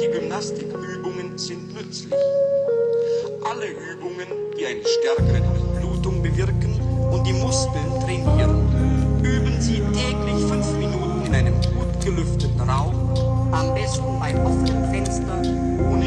Die Gymnastikübungen sind nützlich. Alle Übungen, die eine stärkere Durchblutung bewirken und die Muskeln trainieren, üben Sie täglich 5 Minuten in einem gut gelüfteten Raum, am besten bei offenem Fenster und